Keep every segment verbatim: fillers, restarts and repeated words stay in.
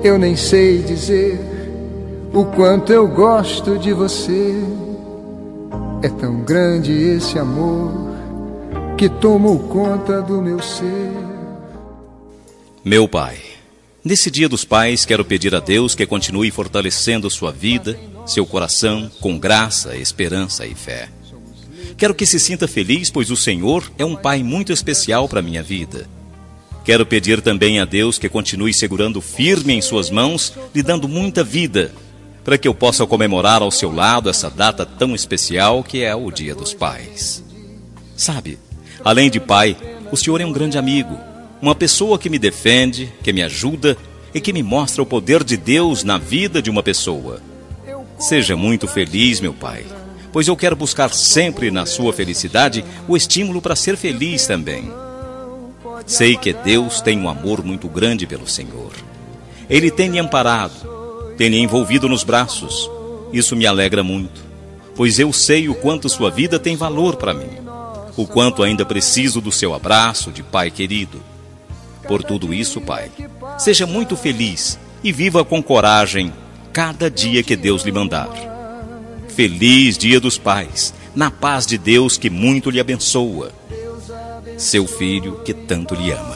eu nem sei dizer o quanto eu gosto de você. É tão grande esse amor que tomou conta do meu ser. Meu Pai, nesse Dia dos Pais, quero pedir a Deus que continue fortalecendo sua vida, seu coração, com graça, esperança e fé. Quero que se sinta feliz, pois o Senhor é um Pai muito especial para a minha vida. Quero pedir também a Deus que continue segurando firme em suas mãos, lhe dando muita vida, para que eu possa comemorar ao seu lado essa data tão especial que é o Dia dos Pais. Sabe, além de pai, o Senhor é um grande amigo, uma pessoa que me defende, que me ajuda e que me mostra o poder de Deus na vida de uma pessoa. Seja muito feliz, meu Pai, pois eu quero buscar sempre na sua felicidade o estímulo para ser feliz também. Sei que Deus tem um amor muito grande pelo Senhor. Ele tem me amparado, tem me envolvido nos braços. Isso me alegra muito, pois eu sei o quanto sua vida tem valor para mim, o quanto ainda preciso do seu abraço de pai querido. Por tudo isso, Pai, seja muito feliz e viva com coragem cada dia que Deus lhe mandar. Feliz Dia dos Pais, na paz de Deus que muito lhe abençoa. Seu filho que tanto lhe ama.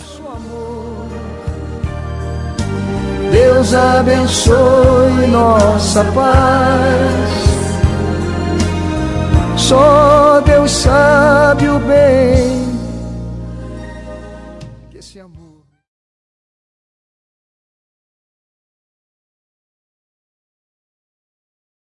Deus abençoe nossa paz. Só Deus sabe o bem